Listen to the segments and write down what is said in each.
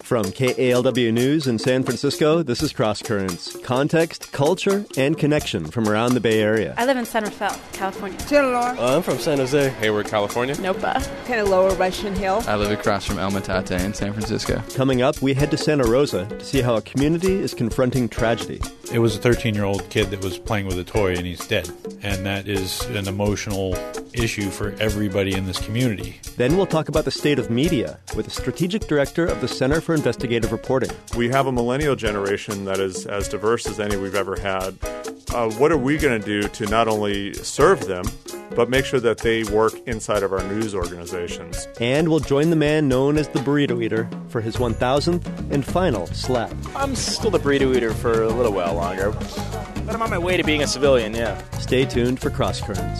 From KALW News in San Francisco, this is Cross Currents. Context, culture, and connection from around the Bay Area. I live in San Rafael, California. I'm from San Jose, Hayward, California. Nopa. Kind of lower Russian Hill. I live across from El Metate in San Francisco. Coming up, we head to Santa Rosa to see how a community is confronting tragedy. It was a 13-year-old kid that was playing with a toy and he's dead. And that is an emotional issue for everybody in this community. Then we'll talk about the state of media with the strategic director of the Center for Investigative Reporting. We have a millennial generation that is as diverse as any we've ever had. What are we going to do to not only serve them, but make sure that they work inside of our news organizations? And we'll join the man known as the Burrito Eater for his 1,000th and final slap. I'm still the burrito eater for a little while longer, but I'm on my way to being a civilian, yeah. Stay tuned for Cross Currents.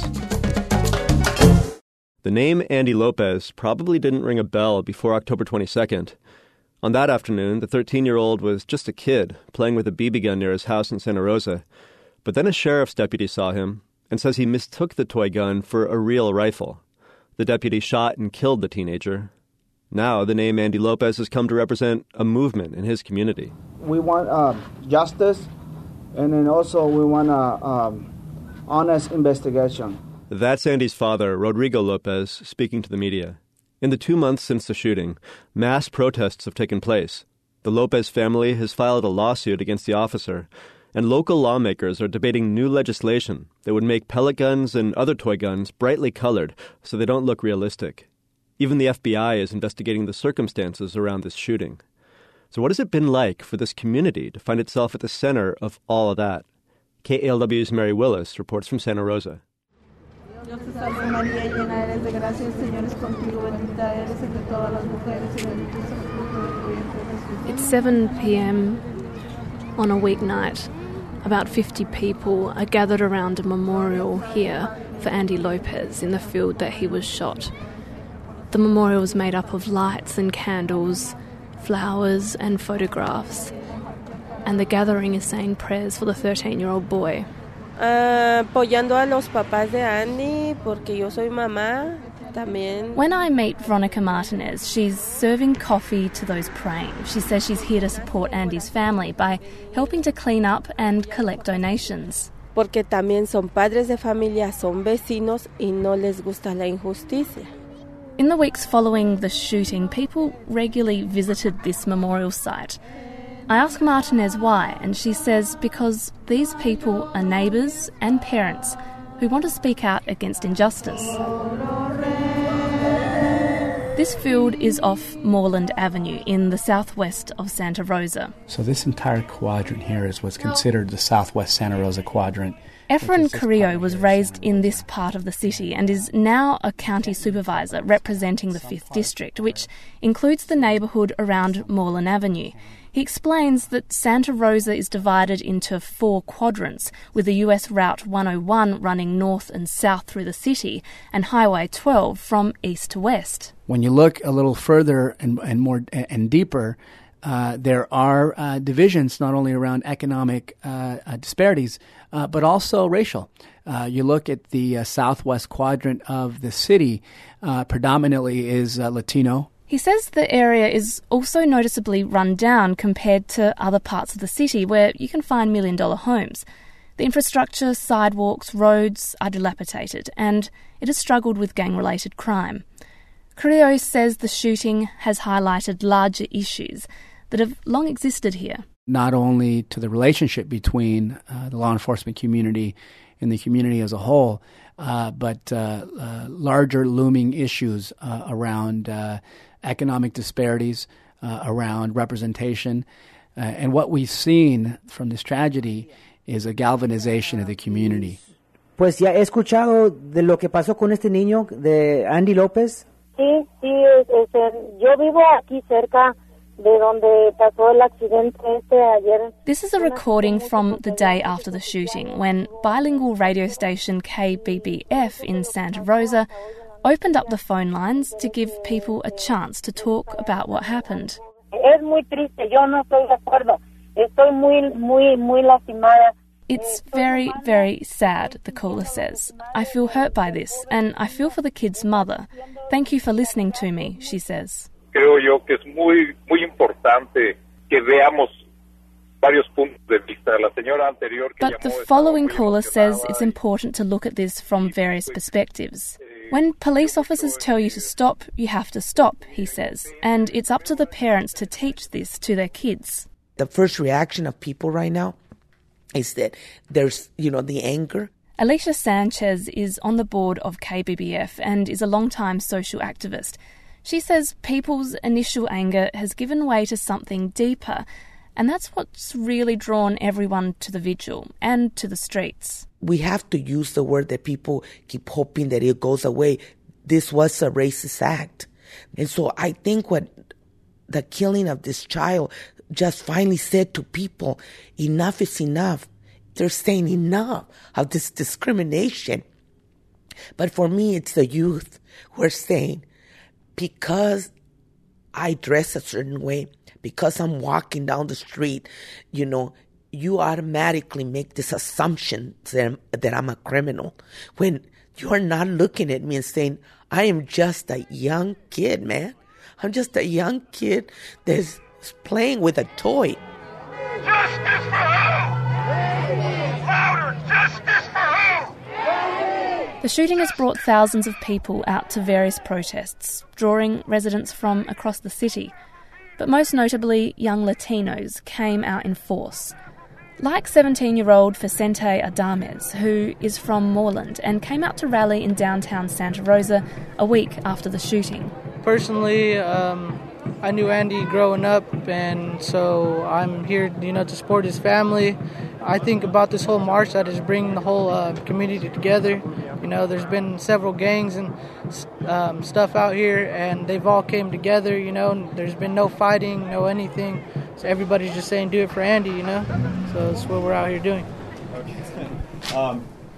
The name Andy Lopez probably didn't ring a bell before October 22nd. On that afternoon, the 13-year-old was just a kid playing with a BB gun near his house in Santa Rosa. But then a sheriff's deputy saw him and says he mistook the toy gun for a real rifle. The deputy shot and killed the teenager. Now, the name Andy Lopez has come to represent a movement in his community. We want justice, and then also we want honest investigation. That's Andy's father, Rodrigo Lopez, speaking to the media. In the 2 months since the shooting, mass protests have taken place. The Lopez family has filed a lawsuit against the officer, and local lawmakers are debating new legislation that would make pellet guns and other toy guns brightly colored so they don't look realistic. Even the FBI is investigating the circumstances around this shooting. So what has it been like for this community to find itself at the center of all of that? KALW's Mary Willis reports from Santa Rosa. It's 7 p.m. on a weeknight. About 50 people are gathered around a memorial here for Andy Lopez in the field that he was shot. The memorial is made up of lights and candles, flowers and photographs. And the gathering is saying prayers for the 13-year-old boy. Apoyando a los papás de Andy, porque yo soy mamá también. When I meet Veronica Martinez, she's serving coffee to those praying. She says she's here to support Andy's family by helping to clean up and collect donations. Porque también son padres de familia, son vecinos y no les gusta la injusticia. In the weeks following the shooting, people regularly visited this memorial site. I ask Martinez why, and she says because these people are neighbours and parents who want to speak out against injustice. This field is off Moreland Avenue in the southwest of Santa Rosa. So this entire quadrant here is what's considered the southwest Santa Rosa quadrant. Efren Carrillo was raised in this part of the city and is now a county supervisor representing the 5th District, which includes the neighbourhood around Moreland Avenue. He explains that Santa Rosa is divided into 4 quadrants, with the US Route 101 running north and south through the city, and Highway 12 from east to west. When you look a little further and more and deeper, there are divisions not only around economic disparities, but also racial. You look at the southwest quadrant of the city, predominantly is Latino. He says the area is also noticeably run down compared to other parts of the city where you can find million-dollar homes. The infrastructure, sidewalks, roads are dilapidated, and it has struggled with gang-related crime. Carrillo says the shooting has highlighted larger issues that have long existed here. Not only to the relationship between the law enforcement community and the community as a whole, but larger looming issues around economic disparities, around representation. And what we've seen from this tragedy is a galvanization of the community. Pues ya he escuchado de lo que pasó con este niño, de Andy López. Sí, yo vivo aquí cerca de donde pasó el accidente ayer. This is a recording from the day after the shooting, when bilingual radio station KBBF in Santa Rosa opened up the phone lines to give people a chance to talk about what happened. Es muy triste, yo no estoy de acuerdo. Estoy muy lastimada. It's very, very sad, the caller says. I feel hurt by this, and I feel for the kid's mother. Thank you for listening to me, she says. creo yo que es muy importante que veamos varios puntos de vista. La señora anterior que But the following caller says it's important to look at this from various perspectives. When police officers tell you to stop, you have to stop, he says, and it's up to the parents to teach this to their kids. The first reaction of people right now is that there's, the anger. Alicia Sanchez is on the board of KBBF and is a long-time social activist. She says people's initial anger has given way to something deeper, and that's what's really drawn everyone to the vigil and to the streets. We have to use the word that people keep hoping that it goes away. This was a racist act. And so I think what the killing of this child just finally said to people, enough is enough. They're saying enough of this discrimination. But for me, it's the youth who are saying, because I dress a certain way, because I'm walking down the street, you automatically make this assumption that I'm a criminal. When you're not looking at me and saying, I am just a young kid, man. I'm just a young kid that's playing with a toy. Justice for who? Louder! Justice for who? The shooting has brought thousands of people out to various protests, drawing residents from across the city. But most notably, young Latinos came out in force. Like 17-year-old Vicente Adames, who is from Moreland and came out to rally in downtown Santa Rosa a week after the shooting. Personally, I knew Andy growing up, and so I'm here, to support his family. I think about this whole march that is bringing the whole community together. There's been several gangs and stuff out here, and they've all came together, There's been no fighting, no anything. So everybody's just saying, do it for Andy, So that's what we're out here doing. Okay.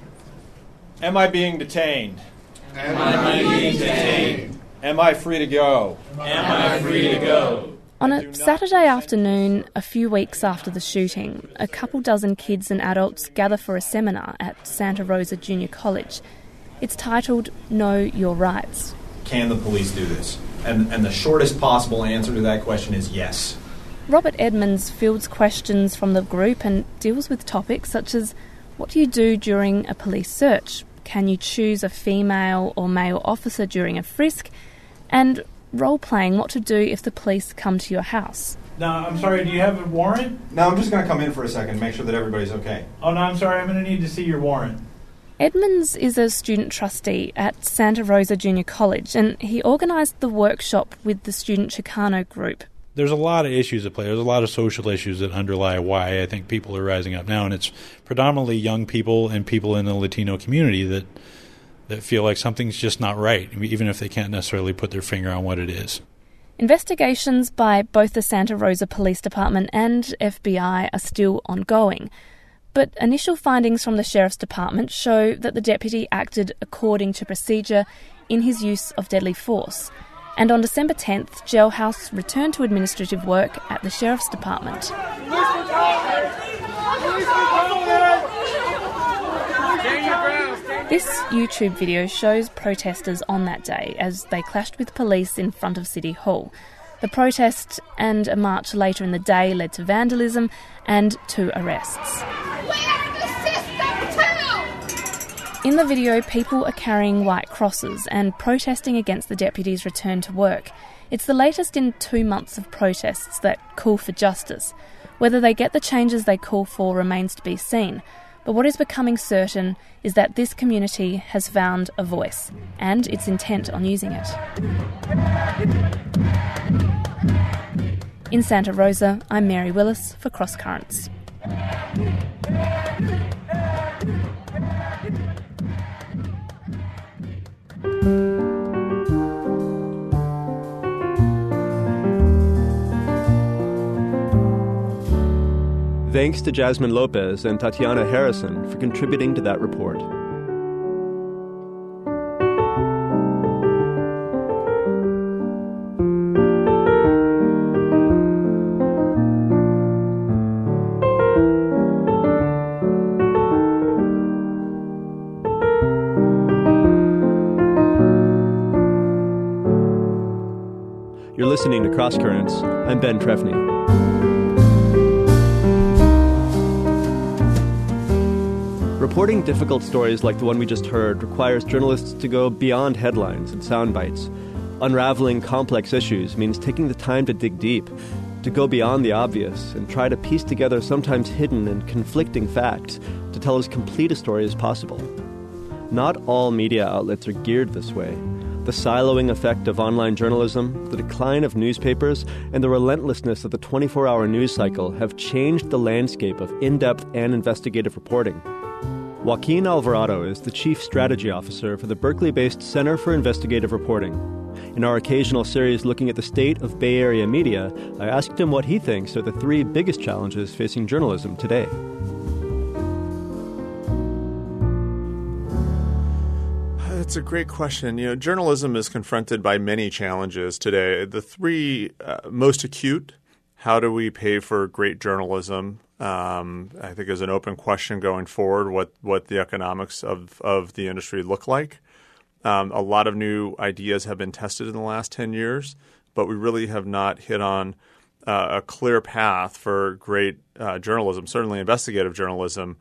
Am I being detained? Am I being detained? Am I free to go? Am I free to go? On a Saturday afternoon, a few weeks after the shooting, a couple dozen kids and adults gather for a seminar at Santa Rosa Junior College. It's titled Know Your Rights. Can the police do this? And the shortest possible answer to that question is yes. Robert Edmonds fields questions from the group and deals with topics such as, what do you do during a police search? Can you choose a female or male officer during a frisk? And role-playing what to do if the police come to your house. No, I'm sorry, do you have a warrant? No, I'm just going to come in for a second, make sure that everybody's okay. Oh, no, I'm sorry, I'm going to need to see your warrant. Edmonds is a student trustee at Santa Rosa Junior College, and he organised the workshop with the student Chicano group. There's a lot of issues at play. There's a lot of social issues that underlie why I think people are rising up now, and it's predominantly young people and people in the Latino community that feel like something's just not right, even if they can't necessarily put their finger on what it is. Investigations by both the Santa Rosa Police Department and FBI are still ongoing, but initial findings from the Sheriff's Department show that the deputy acted according to procedure in his use of deadly force. And on December 10th, Jailhouse returned to administrative work at the Sheriff's Department. This YouTube video shows protesters on that day as they clashed with police in front of City Hall. The protest and a march later in the day led to vandalism and 2 arrests. In the video, people are carrying white crosses and protesting against the deputy's return to work. It's the latest in 2 months of protests that call for justice. Whether they get the changes they call for remains to be seen. But what is becoming certain is that this community has found a voice, and it's intent on using it. In Santa Rosa, I'm Mary Willis for Cross Currents. Thanks to Jasmine Lopez and Tatiana Harrison for contributing to that report. You're listening to Cross Currents. I'm Ben Trefny. Reporting difficult stories like the one we just heard requires journalists to go beyond headlines and sound bites. Unraveling complex issues means taking the time to dig deep, to go beyond the obvious and try to piece together sometimes hidden and conflicting facts to tell as complete a story as possible. Not all media outlets are geared this way. The siloing effect of online journalism, the decline of newspapers, and the relentlessness of the 24-hour news cycle have changed the landscape of in-depth and investigative reporting. Joaquin Alvarado is the Chief Strategy Officer for the Berkeley-based Center for Investigative Reporting. In our occasional series looking at the state of Bay Area media, I asked him what he thinks are the three biggest challenges facing journalism today. That's a great question. Journalism is confronted by many challenges today. The three most acute: how do we pay for great journalism? I think is an open question going forward. What the economics of the industry look like. A lot of new ideas have been tested in the last 10 years, but we really have not hit on a clear path for great journalism, certainly investigative journalism,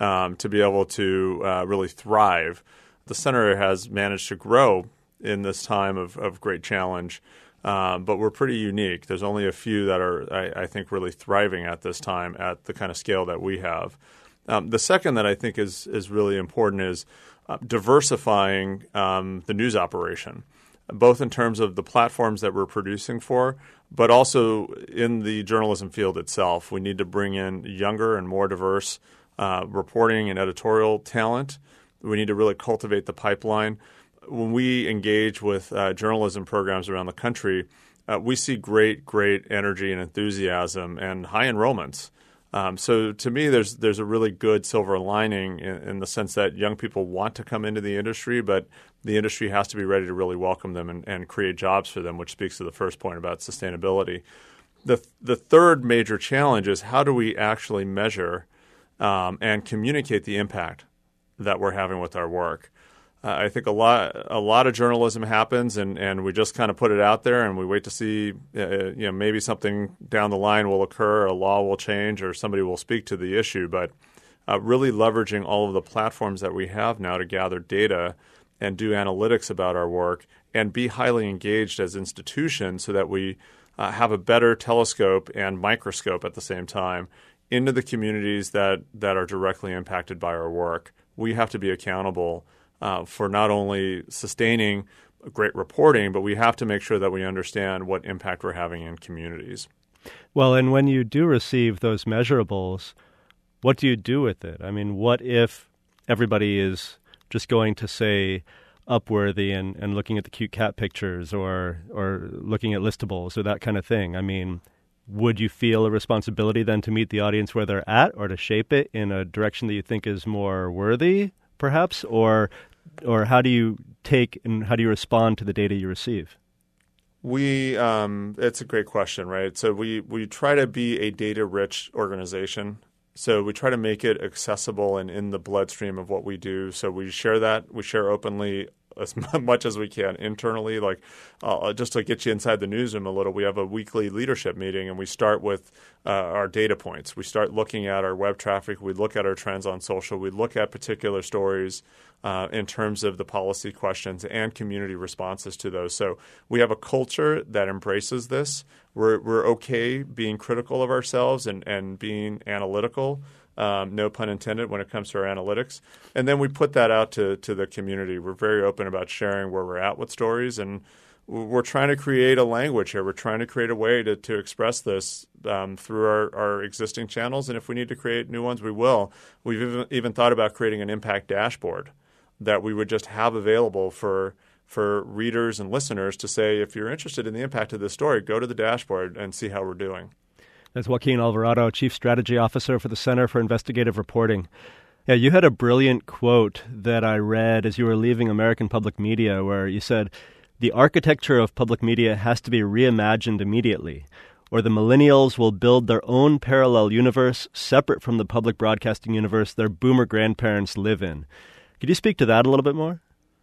to be able to really thrive. The center has managed to grow in this time of great challenge, but we're pretty unique. There's only a few that are, I think, really thriving at this time at the kind of scale that we have. The second that I think is really important is diversifying the news operation, both in terms of the platforms that we're producing for, but also in the journalism field itself. We need to bring in younger and more diverse reporting and editorial talent. We need to really cultivate the pipeline. When we engage with journalism programs around the country, we see great energy and enthusiasm and high enrollments. So to me, there's a really good silver lining in the sense that young people want to come into the industry, but the industry has to be ready to really welcome them and create jobs for them, which speaks to the first point about sustainability. The third major challenge is how do we actually measure and communicate the impact that we're having with our work. I think a lot of journalism happens, and we just kind of put it out there, and we wait to see, maybe something down the line will occur, a law will change, or somebody will speak to the issue. But really leveraging all of the platforms that we have now to gather data and do analytics about our work and be highly engaged as institutions so that we have a better telescope and microscope at the same time into the communities that are directly impacted by our work. We have to be accountable for not only sustaining great reporting, but we have to make sure that we understand what impact we're having in communities. Well, and when you do receive those measurables, what do you do with it? I mean, what if everybody is just going to say Upworthy and looking at the cute cat pictures or looking at listables or that kind of thing? I mean, would you feel a responsibility then to meet the audience where they're at or to shape it in a direction that you think is more worthy, perhaps? Or how do you take and how do you respond to the data you receive? It's a great question, right? So we try to be a data-rich organization. So we try to make it accessible and in the bloodstream of what we do. So we share that. We share openly as much as we can internally. Like just to get you inside the newsroom a little, we have a weekly leadership meeting, and we start with our data points. We start looking at our web traffic. We look at our trends on social. We look at particular stories in terms of the policy questions and community responses to those. So we have a culture that embraces this. We're okay being critical of ourselves and being analytical. No pun intended when it comes to our analytics. And then we put that out to the community. We're very open about sharing where we're at with stories, and we're trying to create a language here. We're trying to create a way to express this through our existing channels, and if we need to create new ones, we will. We've even thought about creating an impact dashboard that we would just have available for readers and listeners to say, if you're interested in the impact of this story, go to the dashboard and see how we're doing. That's Joaquin Alvarado, Chief Strategy Officer for the Center for Investigative Reporting. Yeah, you had a brilliant quote that I read as you were leaving American Public Media where you said, "The architecture of public media has to be reimagined immediately, or the millennials will build their own parallel universe separate from the public broadcasting universe their boomer grandparents live in." Could you speak to that a little bit more?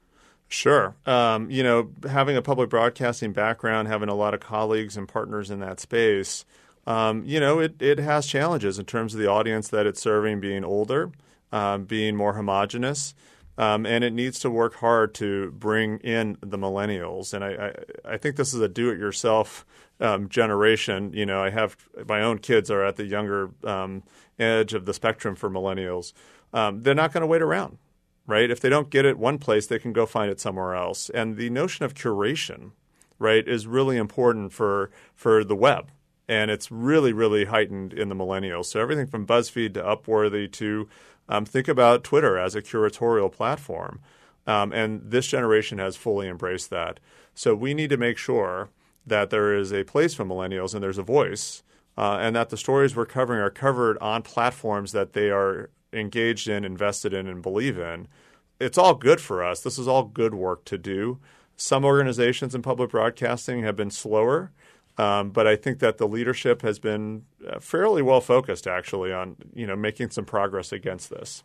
Sure. Having a public broadcasting background, having a lot of colleagues and partners in that space, it has challenges in terms of the audience that it's serving being older, being more homogenous, and it needs to work hard to bring in the millennials. And I think this is a do-it-yourself generation. I have my own kids are at the younger edge of the spectrum for millennials. They're not going to wait around. Right? If they don't get it one place, they can go find it somewhere else. And the notion of curation, right, is really important for the web. And it's really, really heightened in the millennials. So everything from BuzzFeed to Upworthy to think about Twitter as a curatorial platform. And this generation has fully embraced that. So we need to make sure that there is a place for millennials and there's a voice, and that the stories we're covering are covered on platforms that they are engaged in, invested in, and believe in. It's all good for us. This is all good work to do. Some organizations in public broadcasting have been slower, but I think that the leadership has been fairly well focused, actually, on making some progress against this.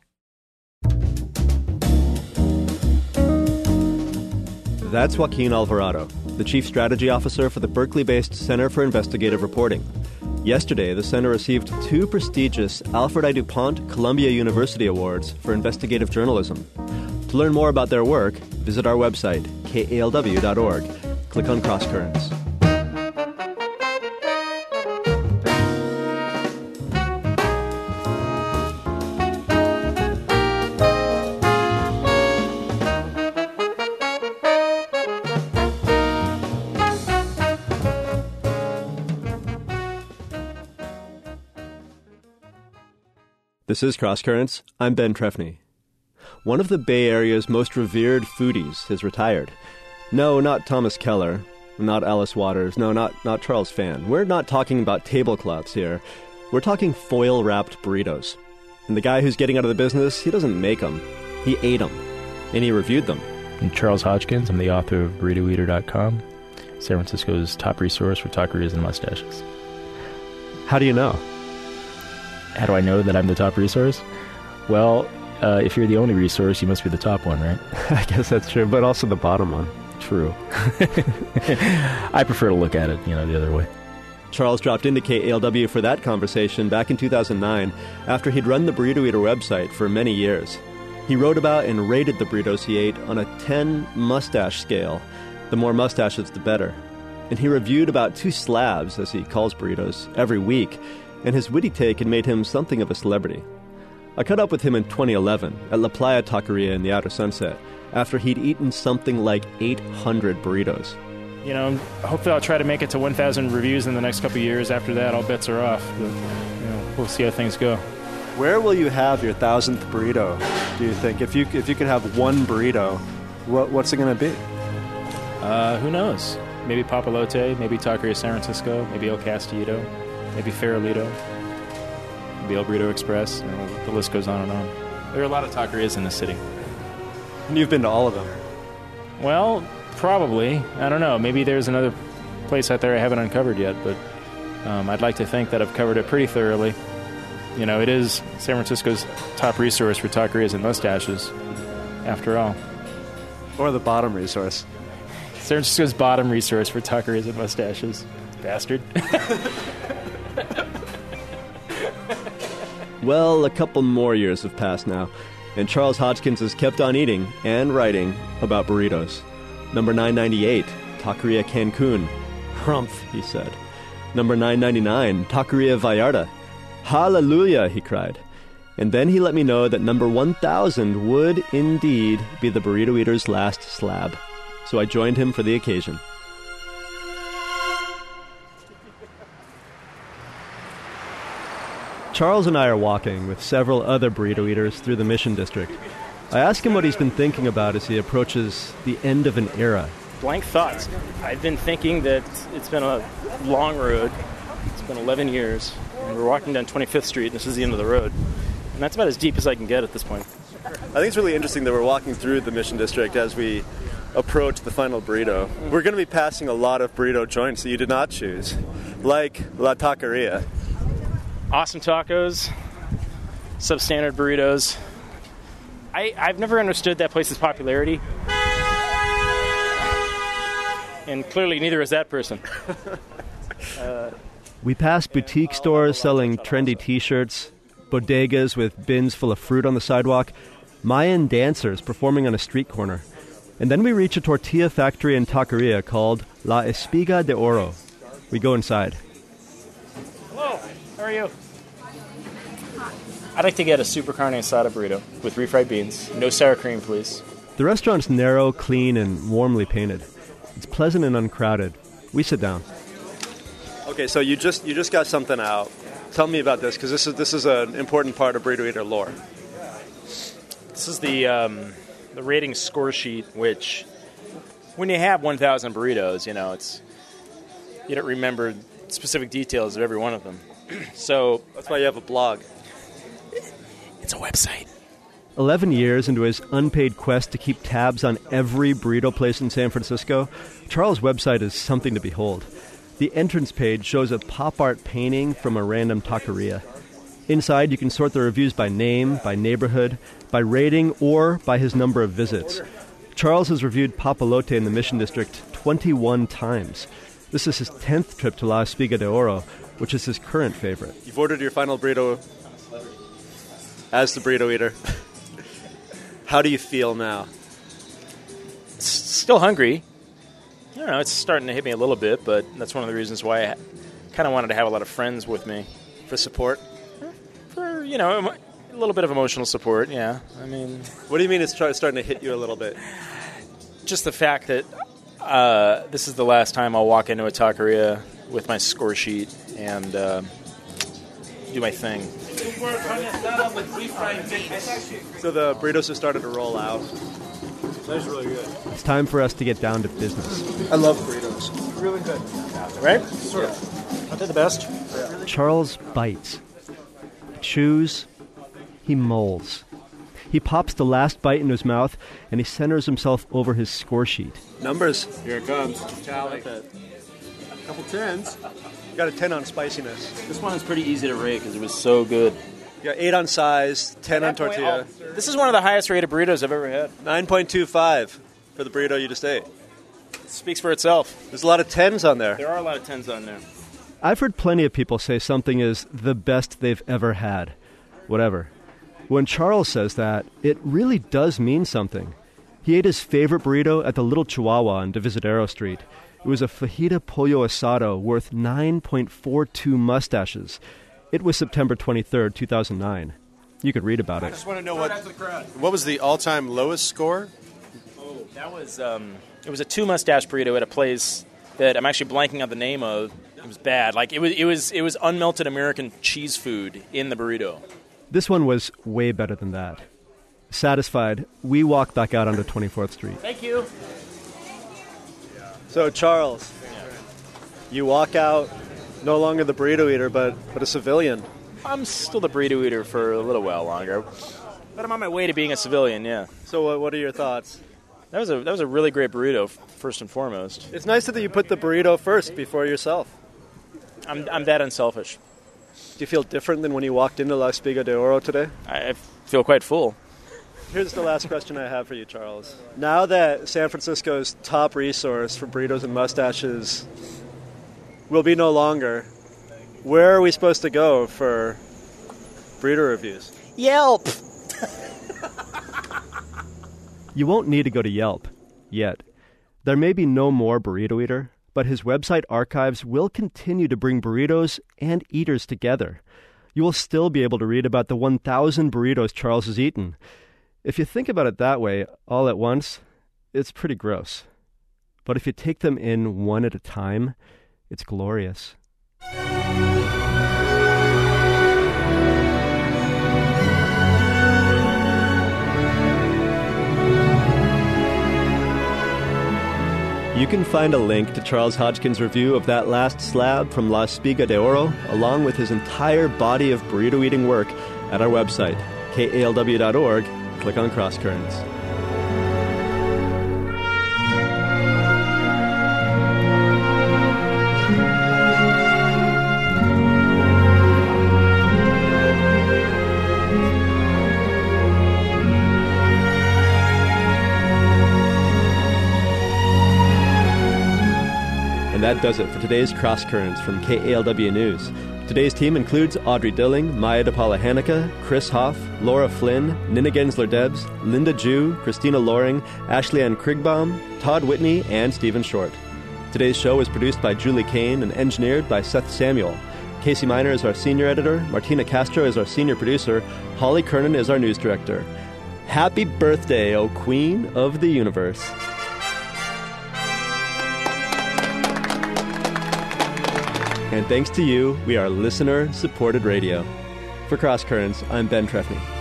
That's Joaquin Alvarado, the Chief Strategy Officer for the Berkeley-based Center for Investigative Reporting. Yesterday, the center received 2 prestigious Alfred I. DuPont Columbia University Awards for investigative journalism. To learn more about their work, visit our website, kalw.org. Click on Cross Currents. This is Cross Currents. I'm Ben Trefny. One of the Bay Area's most revered foodies has retired. No, not Thomas Keller, not Alice Waters, no, not Charles Phan. We're not talking about tablecloths here. We're talking foil-wrapped burritos. And the guy who's getting out of the business, he doesn't make them. He ate them. And he reviewed them. I'm Charles Hodgkins. I'm the author of BurritoEater.com, San Francisco's top resource for taquerias and mustaches. How do you know? How do I know that I'm the top resource? Well, if you're the only resource, you must be the top one, right? I guess that's true, but also the bottom one. True. I prefer to look at it, the other way. Charles dropped into KALW for that conversation back in 2009 after he'd run the Burrito Eater website for many years. He wrote about and rated the burritos he ate on a 10 mustache scale. The more mustaches, the better. And he reviewed about 2 slabs, as he calls burritos, every week, and his witty take had made him something of a celebrity. I caught up with him in 2011 at La Playa Taqueria in the Outer Sunset after he'd eaten something like 800 burritos. Hopefully I'll try to make it to 1,000 reviews in the next couple of years. After that, all bets are off. But, we'll see how things go. Where will you have your 1,000th burrito, do you think? If you could have one burrito, what's it going to be? Who knows? Maybe Papalote, maybe Taqueria San Francisco, maybe El Castillo, maybe Farolito, maybe El Burrito Express. The list goes on and on. There are a lot of taquerias in the city. And you've been to all of them? Well, probably. I don't know. Maybe there's another place out there I haven't uncovered yet, but I'd like to think that I've covered it pretty thoroughly. It is San Francisco's top resource for taquerias and mustaches, after all. Or the bottom resource. San Francisco's bottom resource for taquerias and mustaches. Bastard. Well, a couple more years have passed now, and Charles Hodgkins has kept on eating and writing about burritos. Number 998, Taqueria Cancun. Humph, he said. Number 999, Taqueria Vallarta. Hallelujah, he cried. And then he let me know that number 1,000 would indeed be the Burrito Eater's last slab. So I joined him for the occasion. Charles and I are walking with several other burrito eaters through the Mission District. I ask him what he's been thinking about as he approaches the end of an era. Blank thoughts. I've been thinking that it's been a long road. It's been 11 years. And we're walking down 25th Street, and this is the end of the road. And that's about as deep as I can get at this point. I think it's really interesting that we're walking through the Mission District as we approach the final burrito. We're going to be passing a lot of burrito joints that you did not choose, like La Taqueria. Awesome tacos, substandard burritos. I've never understood that place's popularity. And clearly neither is that person. We pass boutique stores selling trendy T-shirts, bodegas with bins full of fruit on the sidewalk, Mayan dancers performing on a street corner. And then we reach a tortilla factory and taqueria called La Espiga de Oro. We go inside. Hello, how are you? I'd like to get a super carne asada burrito with refried beans. No sour cream, please. The restaurant's narrow, clean, and warmly painted. It's pleasant and uncrowded. We sit down. Okay, so you just got something out. Tell me about this, because this is an important part of Burrito Eater lore. This is the rating score sheet, which when you have 1,000 burritos, you don't remember specific details of every one of them. So that's why you have a blog. It's a website. 11 years into his unpaid quest to keep tabs on every burrito place in San Francisco, Charles' website is something to behold. The entrance page shows a pop art painting from a random taqueria. Inside, you can sort the reviews by name, by neighborhood, by rating, or by his number of visits. Charles has reviewed Papalote in the Mission District 21 times. This is his 10th trip to La Espiga de Oro, which is his current favorite. You've ordered your final burrito as the burrito eater. How do you feel now? Still hungry. I don't know, it's starting to hit me a little bit, but that's one of the reasons why I kind of wanted to have a lot of friends with me. For support? For, a little bit of emotional support, yeah. I mean... What do you mean it's starting to hit you a little bit? Just the fact that this is the last time I'll walk into a taqueria with my score sheet and do my thing. So the burritos have started to roll out. That's really good. It's time for us to get down to business. I love burritos. Really good. Right? Sure. Aren't they the best? Yeah. Charles bites. He chews. He mulls. He pops the last bite into his mouth, and he centers himself over his score sheet. Numbers. Here it comes. Tally. A couple tens. You got a 10 on spiciness. This one is pretty easy to rate because it was so good. You got 8 on size, 10 on tortilla. This is one of the highest rated burritos I've ever had. 9.25 for the burrito you just ate. It speaks for itself. There's a lot of 10s on there. There are a lot of 10s on there. I've heard plenty of people say something is the best they've ever had. Whatever. When Charles says that, it really does mean something. He ate his favorite burrito at the Little Chihuahua on Divisadero Street. It was a fajita pollo asado worth 9.42 mustaches. It was September 23rd, 2009. You could read about it. I just want to know what was the all-time lowest score? Oh, that was it was a 2 mustache burrito at a place that I'm actually blanking on the name of. It was bad. Like it was unmelted American cheese food in the burrito. This one was way better than that. Satisfied, we walk back out onto 24th Street. Thank you. So, Charles, you walk out, no longer the burrito eater, but a civilian. I'm still the burrito eater for a little while longer, but I'm on my way to being a civilian, yeah. So, what are your thoughts? That was a really great burrito, first and foremost. It's nice that you put the burrito first before yourself. I'm that unselfish. Do you feel different than when you walked into La Espiga de Oro today? I feel quite full. Here's the last question I have for you, Charles. Now that San Francisco's top resource for burritos and mustaches will be no longer, where are we supposed to go for burrito reviews? Yelp! You won't need to go to Yelp yet. There may be no more Burrito Eater, but his website archives will continue to bring burritos and eaters together. You will still be able to read about the 1,000 burritos Charles has eaten. If you think about it that way, all at once, it's pretty gross. But if you take them in one at a time, it's glorious. You can find a link to Charles Hodgkin's review of that last slab from La Espiga de Oro, along with his entire body of burrito-eating work, at our website, kalw.org. Click on Cross Currents. that does it for today's Cross Currents from KALW News. Today's team includes Audrey Dilling, Maya DePaula-Hanica, Chris Hoff, Laura Flynn, Nina Gensler-Debs, Linda Jew, Christina Loring, Ashley Ann Krigbaum, Todd Whitney, and Stephen Short. Today's show was produced by Julie Kane and engineered by Seth Samuel. Casey Miner is our senior editor, Martina Castro is our senior producer, Holly Kernan is our news director. Happy birthday, O Queen of the Universe. And thanks to you, we are listener-supported radio. For Cross Currents, I'm Ben Trefny.